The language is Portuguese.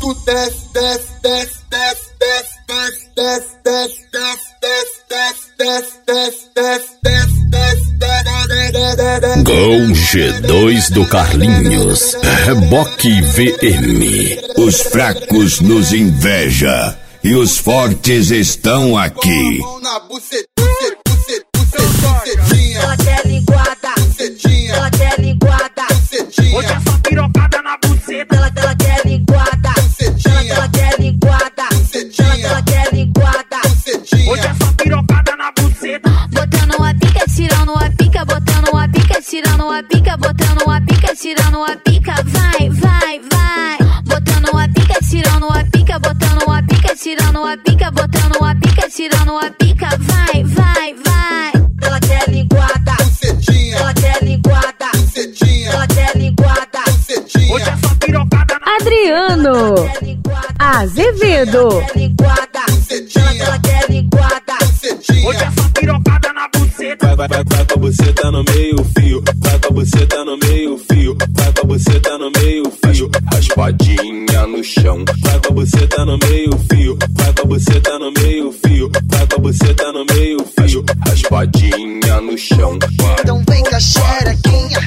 Tu desce, desce, desce, desce, desce, desce, desce, desce, desce, desce, desce, desce. Gol G2 do Carlinhos, Reboque VM. Os fracos nos inveja e os fortes estão aqui. Ela quer linguada, ela quer linguada. Hoje é só pirocada na buceta. Ela quer linguada, ela quer linguada. Ela quer linguada. Hoje é só pirocada na buceta. Botando a pica, tirando a pica, botando a pica, tirando a pica, botando a pica, tirando a pica, vai, vai, vai. Botando a pica, tirando a pica, botando a pica, tirando a pica, botando a pica, tirando a pica, vai, vai, vai. Ela quer linguada, ela quer linguada, ela quer linguada. Hoje é só pirocada na Adriano Azevedo. Ela quer linguada. Hoje é só pirocada na buceta. Vai com a buceta no meio fio, vai com a buceta no meio fio, vai com a buceta no meio fio, raspadinha no chão. Vai com a buceta no meio fio, vai com a buceta no meio fio, vai com a buceta no meio fio, raspadinha no chão. Então vem com a xerequinha,